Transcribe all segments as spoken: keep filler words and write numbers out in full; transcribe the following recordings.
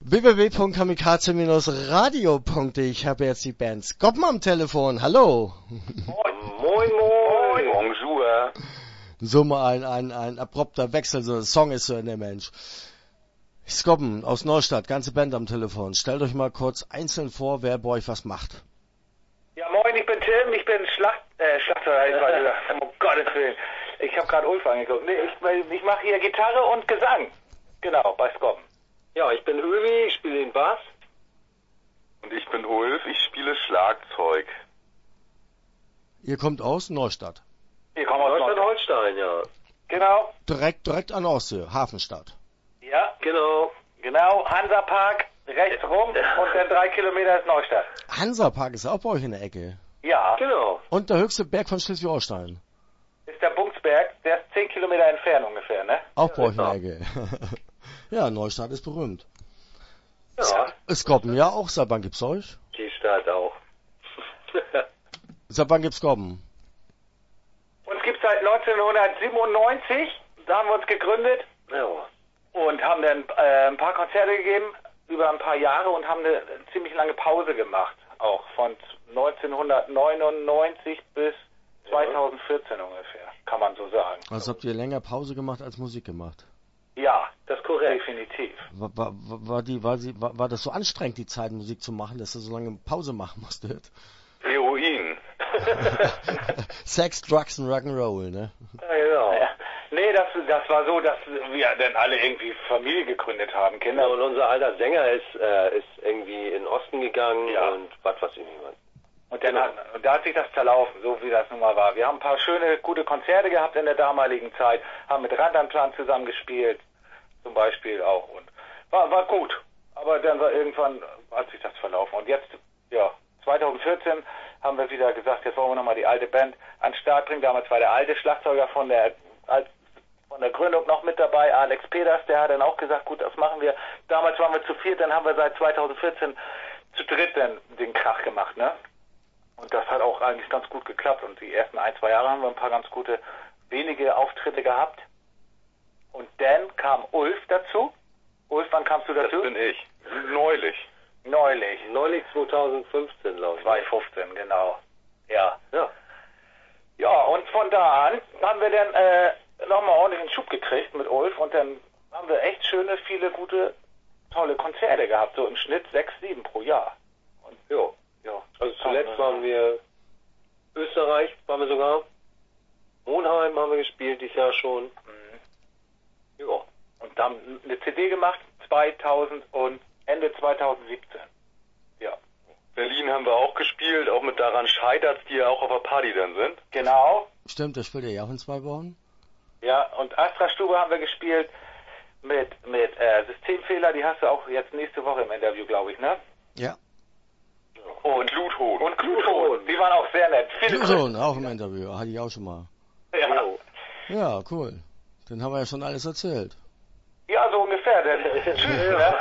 w w w punkt kamikaze radio punkt de. Ich habe jetzt die Band Skobben am Telefon. Hallo. Moin, moin, moin. Bonjour. So mal ein, ein, ein abrupter Wechsel, so ein Song ist so in der Mensch. Skobben aus Neustadt, ganze Band am Telefon. Stellt euch mal kurz einzeln vor, wer bei euch was macht. Ja, moin, ich bin Tim, ich bin Schlacht, äh, Schlagzeuger, ich war gesagt, um Gottes Willen. Ich habe gerade Ulf angeguckt. Nee, ich, ich mache hier Gitarre und Gesang. Genau, bei Skobben. Ja, ich bin Övi, ich spiele den Bass. Und ich bin Ulf, ich spiele Schlagzeug. Ihr kommt aus Neustadt? Wir kommen aus Neustadt. Holstein, ja. Genau. Direkt, direkt an Ostsee, Hafenstadt. Ja, Genau. genau. Hansapark, rechts rum und dann drei Kilometer ist Neustadt. Hansapark ist auch bei euch in der Ecke. Ja. Genau. Und der höchste Berg von Schleswig-Holstein. Ist der Bungsberg, der ist zehn Kilometer entfernt ungefähr, ne? Auch bei euch in genau. der Ecke. Ja, Neustadt ist berühmt. Ja, Skobben, ja auch. Seit wann gibt's euch? die Stadt auch. Seit wann gibt's Skobben? Uns gibt's seit neunzehnhundertsiebenundneunzig, da haben wir uns gegründet Ja. und haben dann äh, ein paar Konzerte gegeben über ein paar Jahre und haben eine ziemlich lange Pause gemacht, auch von neunzehnhundertneunundneunzig bis zweitausendvierzehn ungefähr, kann man so sagen. Also habt ihr länger Pause gemacht als Musik gemacht? Ja, Das ist korrekt. definitiv. War, war, war, die, war, sie, war, war das so anstrengend, die Zeit, Musik zu machen, dass ihr so lange Pause machen musstet? Heroin. Sex, Drugs und Rock'n'Roll, ne? Ja, genau. Ja. Nee, das, das war so, dass wir dann alle irgendwie Familie gegründet haben, Kinder. Und unser alter Sänger ist, äh, ist irgendwie in den Osten gegangen Ja. und was weiß ich nicht was. Und dann hat, und da hat sich das verlaufen, so wie das nun mal war. Wir haben ein paar schöne, gute Konzerte gehabt in der damaligen Zeit, haben mit Randanplan zusammen gespielt, zum Beispiel auch. Und war, war gut. Aber dann war irgendwann, hat sich das verlaufen. Und jetzt, ja, zweitausendvierzehn haben wir wieder gesagt, jetzt wollen wir nochmal die alte Band an den Start bringen. Damals war der alte Schlagzeuger von der, als, von der Gründung noch mit dabei, Alex Peters, der hat dann auch gesagt, gut, das machen wir. Damals waren wir zu viert, dann haben wir seit zweitausendvierzehn zu dritt dann den Krach gemacht, ne? Und das hat auch eigentlich ganz gut geklappt. Und die ersten ein, zwei Jahre haben wir ein paar ganz gute, wenige Auftritte gehabt. Und dann kam Ulf dazu. Ulf, wann kamst du Das dazu? bin ich. Neulich. Neulich. Neulich zweitausendfünfzehn, glaube ich. zweitausendfünfzehn, genau. Ja. Ja. Ja, und von da an haben wir dann äh, nochmal ordentlich einen Schub gekriegt mit Ulf. Und dann haben wir echt schöne, viele gute, tolle Konzerte gehabt. So im Schnitt sechs, sieben pro Jahr. Und Ja. ja. Also zuletzt waren wir Österreich, waren wir sogar. Monheim haben wir gespielt dieses Jahr schon. Mhm. Ja. Und haben eine C D gemacht, zweitausend und Ende zweitausendsiebzehn. Ja. Berlin haben wir auch gespielt, auch mit Daran Scheidert's, die ja auch auf der Party dann sind. Genau. Stimmt, das spielt ihr ja auch in zwei Wochen. Ja, und Astra Stube haben wir gespielt mit, mit äh, Systemfehler, die hast du auch jetzt nächste Woche im Interview, glaube ich, ne? Ja. Und Gluthohn. Und Gluthohn, die waren auch sehr nett. Viele Bluthorn, auch im Interview, hatte ich auch schon mal. Ja. Ja, cool. Dann haben wir ja schon alles erzählt. Ja, so ungefähr. Denn, tschüss, ne?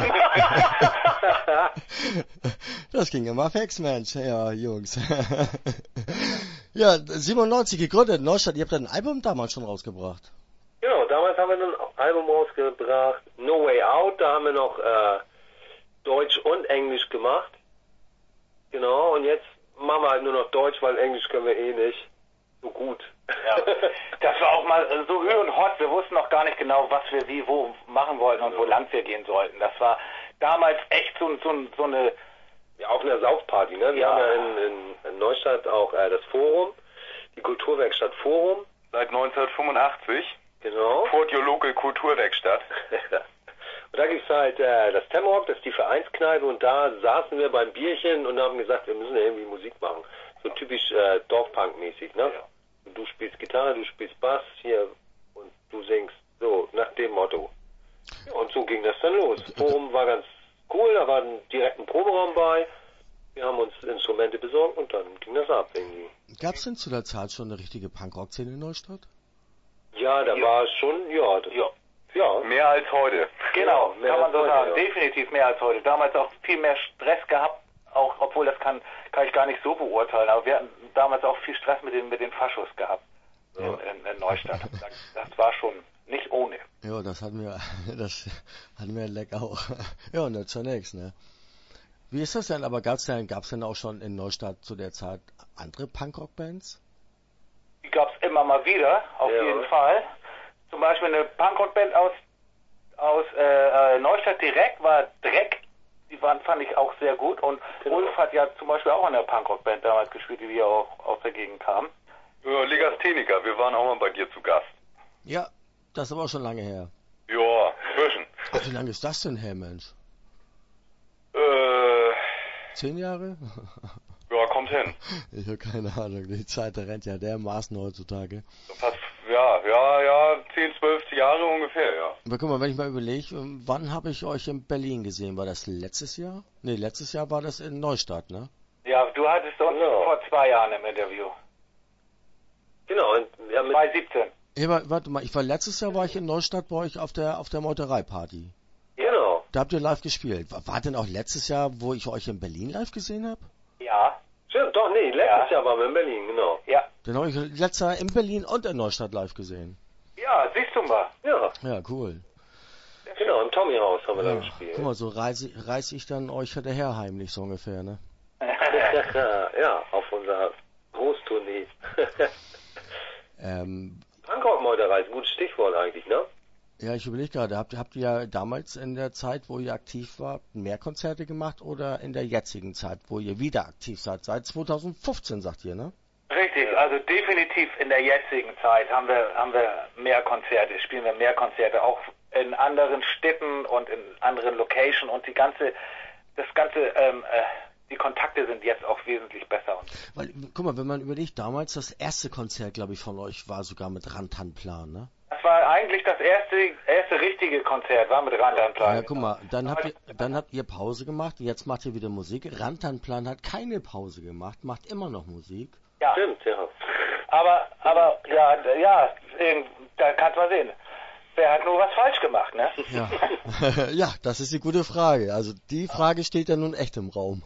Das ging immer fix, Mensch. Ja, Jungs. Ja, siebenundneunzig gegründet, Neustadt. Ihr habt ein Album damals schon rausgebracht. Genau, damals haben wir ein Album rausgebracht, No Way Out, da haben wir noch äh, Deutsch und Englisch gemacht. Genau, und jetzt machen wir halt nur noch Deutsch, weil Englisch können wir eh nicht so gut. Ja. Das war auch mal so Hü und Hot. Wir wussten noch gar nicht genau, was wir wie wo machen wollten und wo lang wir gehen sollten. Das war damals echt so, so, so eine... Ja, auf einer Saufparty, ne? Wir Ja. haben ja in, in, in Neustadt auch äh, das Forum, die Kulturwerkstatt Forum. Seit neunzehnhundertfünfundachtzig. Genau. Support Your Local Kulturwerkstatt. Und da gibt's halt äh, das Tamrock, das ist die Vereinskneipe, und da saßen wir beim Bierchen und haben gesagt, wir müssen ja irgendwie Musik machen. So typisch äh, Dorfpunk-mäßig, ne? Ja. Und du spielst Gitarre, du spielst Bass hier und du singst, so, nach dem Motto. Und so ging das dann los. Das Forum war ganz cool, da war direkt ein Proberaum bei. Wir haben uns Instrumente besorgt und dann ging das ab irgendwie. Gab es denn zu der Zeit schon eine richtige Punkrock-Szene in Neustadt? Ja, da Ja. war schon, ja, das, Ja. ja. Mehr als heute. Genau, mehr kann man als so heute, sagen. ja. Definitiv mehr als heute. Damals auch viel mehr Stress gehabt, auch obwohl das kann, kann ich gar nicht so beurteilen. Aber wir hatten damals auch viel Stress mit den, mit den Faschos gehabt Ja. in, in, in Neustadt. Das, das war schon nicht ohne. Ja, das hatten wir, das hatten wir Leck auch. Ja, und jetzt zunächst, ne? Wie ist das denn? Aber gab's denn, gab's denn auch schon in Neustadt zu der Zeit andere Punkrock-Bands? Die gab's immer mal wieder, auf Ja. jeden Fall. Zum Beispiel eine Punkrock-Band aus, aus äh, Neustadt direkt war Dreck. Die waren, fand ich auch sehr gut. Und Genau. Ulf hat ja zum Beispiel auch in der Punkrock-Band damals gespielt, die wir auch aus der Gegend kamen. Ja, Legastheniker, wir waren auch mal bei dir zu Gast. Ja, das ist aber auch schon lange her. Ja, zwischen. Ach, wie lange ist das denn her, Mensch? Äh, Zehn Jahre? ja, kommt hin. Ich habe keine Ahnung, die Zeit rennt ja dermaßen heutzutage. Fast, ja, ja, ja, zehn, zwölf Jahre ungefähr, ja. Aber guck mal, wenn ich mal überlege, wann habe ich euch in Berlin gesehen? War das letztes Jahr? Nee, letztes Jahr war das in Neustadt, ne? Ja, du hattest uns Genau. vor zwei Jahren im Interview. Genau, und wir haben mit, zwanzig siebzehn. Ja, aber warte mal, ich war letztes Jahr war ich in Neustadt bei euch auf der auf der Meuterei-Party. genau. Da habt ihr live gespielt. War, war denn auch letztes Jahr, wo ich euch in Berlin live gesehen habe? Ja, Stimmt, doch, nee, letztes Ja. Jahr waren wir in Berlin, genau. ja. Dann habe ich letztes Jahr in Berlin und in Neustadt live gesehen. Ja, siehst du mal. Ja, Ja, cool. genau, im Tommy-Haus haben wir da Ja. gespielt. Guck mal, so reiße reiß ich dann euch hinterher heimlich so ungefähr, ne? Ja, auf unserer Großtournee. Ähm, Punkrock-Meuterei ist ein gutes Stichwort eigentlich, ne? ja, ich überlege gerade, habt, habt ihr ja damals in der Zeit, wo ihr aktiv wart, mehr Konzerte gemacht oder in der jetzigen Zeit, wo ihr wieder aktiv seid? Seit zwanzig fünfzehn, sagt ihr, ne? Richtig, also definitiv in der jetzigen Zeit haben wir haben wir mehr Konzerte, spielen wir mehr Konzerte, auch in anderen Städten und in anderen Locations und die ganze, das ganze, ähm, äh, die Kontakte sind jetzt auch wesentlich besser. Und Weil, guck mal, wenn man überlegt, damals das erste Konzert, glaube ich, von euch war sogar mit Rantanplan, ne? das war eigentlich das erste erste richtige Konzert, war mit Rantanplan. Ja, guck mal, dann habt ihr, dann habt ihr Pause gemacht, jetzt macht ihr wieder Musik. Rantanplan hat keine Pause gemacht, macht immer noch Musik. Ja, Stimmt, ja. aber aber ja d- ja, irgend- da kannst du mal sehen. Wer hat nur was falsch gemacht, ne? Ja. Ja, das ist die gute Frage. Also die Frage steht ja nun echt im Raum.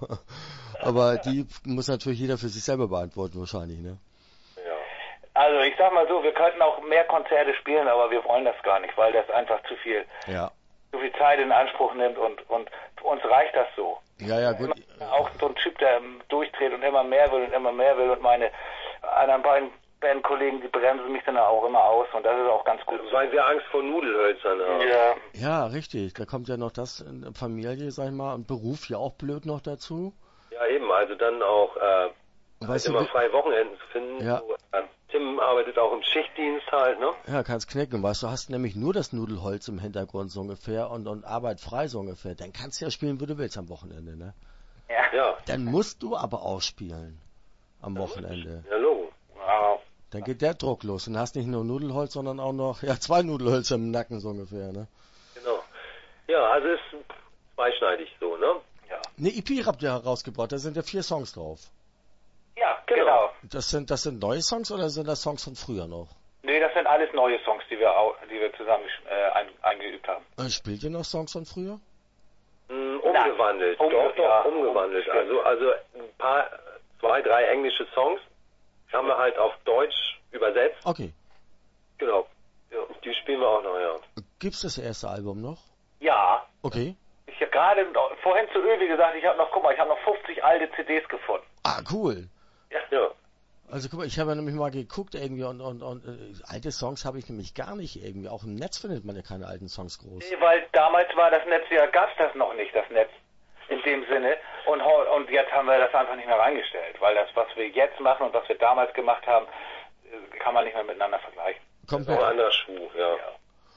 Aber die muss natürlich jeder für sich selber beantworten wahrscheinlich, ne? Ja. Also ich sag mal so, wir könnten auch mehr Konzerte spielen, aber wir wollen das gar nicht, weil das einfach zu viel, Ja. zu viel Zeit in Anspruch nimmt und und für uns reicht das so. Ja, ja, gut. Immer auch so ein Typ, der durchdreht und immer mehr will und immer mehr will und meine anderen beiden Bandkollegen, die bremsen mich dann auch immer aus und das ist auch ganz gut. Weil wir Angst vor Nudelhölzern haben. Ja, Ja, richtig. Da kommt ja noch das in Familie, sag ich mal, und Beruf ja auch blöd noch dazu. Ja, eben, also dann auch äh, Weißt immer du, freie Wochenenden zu finden. Ja. So, äh, Tim arbeitet auch im Schichtdienst halt, ne? ja, kannst knicken, weißt du, hast nämlich nur das Nudelholz im Hintergrund so ungefähr und, und Arbeit frei so ungefähr. Dann kannst du ja spielen, wo du willst am Wochenende, ne? ja. Ja, Dann musst du aber auch spielen am Wochenende. ja, Logo. Wow. Dann geht der Druck los und hast nicht nur Nudelholz, sondern auch noch, ja, zwei Nudelhölzer im Nacken so ungefähr, ne? Genau. Ja, also ist zweischneidig so, ne? Ja. Eine E P habt ihr herausgebracht, da sind ja vier Songs drauf. Ja, Genau. genau. Das sind, das sind neue Songs oder sind das Songs von früher noch? Nee, das sind alles neue Songs, die wir au- die wir zusammen äh, ein, eingeübt haben. Äh, Spielt ihr noch Songs von früher? Mm, umgewandelt. Nein. Doch, doch, Ja, umgewandelt. um- Also, also ein paar, zwei, drei englische Songs haben wir halt auf Deutsch übersetzt. Okay. Genau. Ja, die spielen wir auch noch, ja. Gibt's das erste Album noch? Ja. Okay. Ich habe gerade noch- vorhin zu Öwi gesagt, ich habe noch, guck mal, ich habe noch fünfzig alte C Ds gefunden. Ah, cool. Ja. Also guck mal, ich habe ja nämlich mal geguckt irgendwie und, und, und äh, alte Songs habe ich nämlich gar nicht irgendwie. Auch im Netz findet man ja keine alten Songs groß. Nee, weil damals war das Netz ja, gab's das noch nicht, das Netz. In dem Sinne. Und, heu- und jetzt haben wir das einfach nicht mehr reingestellt. Weil das, was wir jetzt machen und was wir damals gemacht haben, äh, kann man nicht mehr miteinander vergleichen. Noch ein Komplett, anderer Schuh, ja. Ja.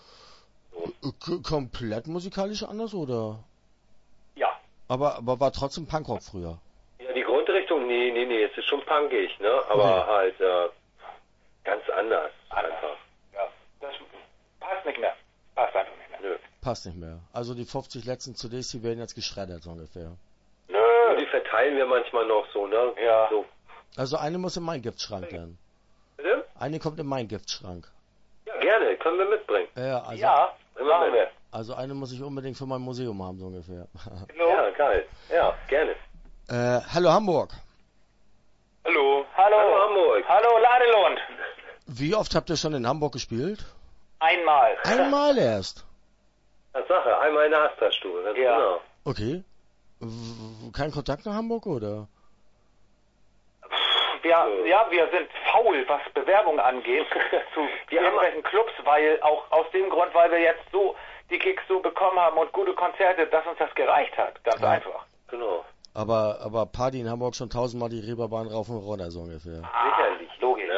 äh, k- komplett musikalisch anders oder? Ja. Aber, aber war trotzdem Punkrock früher. Ja, die Grundrichtung, nee, nee, nee, es ist schon punkig, ne? Aber Okay. halt äh, ganz anders, Anders. einfach. Ja. Das passt nicht mehr. Passt einfach nicht mehr. Nö. Passt nicht mehr. Also die fünfzig letzten C Ds, die werden jetzt geschreddert so ungefähr. Und Nö. die verteilen wir manchmal noch so, ne? Ja. So. Also eine muss in meinen Giftschrank dann. Bitte? Eine kommt in meinen Giftschrank. Ja, gerne, können wir mitbringen. Ja, also, Ja, Immer machen mit. wir. also eine muss ich unbedingt für mein Museum haben so ungefähr. Hallo. Ja, geil. Ja, gerne. äh, hallo Hamburg. Hallo. Hallo. Hallo Hamburg. Hallo Ladelund. Wie oft habt ihr schon in Hamburg gespielt? Einmal. Einmal erst. Tatsache, einmal in der Astra-Stube, ganz Ja. genau. Okay. W- Kein Kontakt nach Hamburg, oder? Wir, So. ja, wir sind faul, was Bewerbungen angeht, zu Wir haben- irgendwelchen Clubs, weil auch aus dem Grund, weil wir jetzt so die Gigs so bekommen haben und gute Konzerte, dass uns das gereicht hat. Ganz Ja. einfach. Genau. Aber, aber Party in Hamburg schon tausendmal die Reeperbahn rauf und runter, so ungefähr. Sicherlich.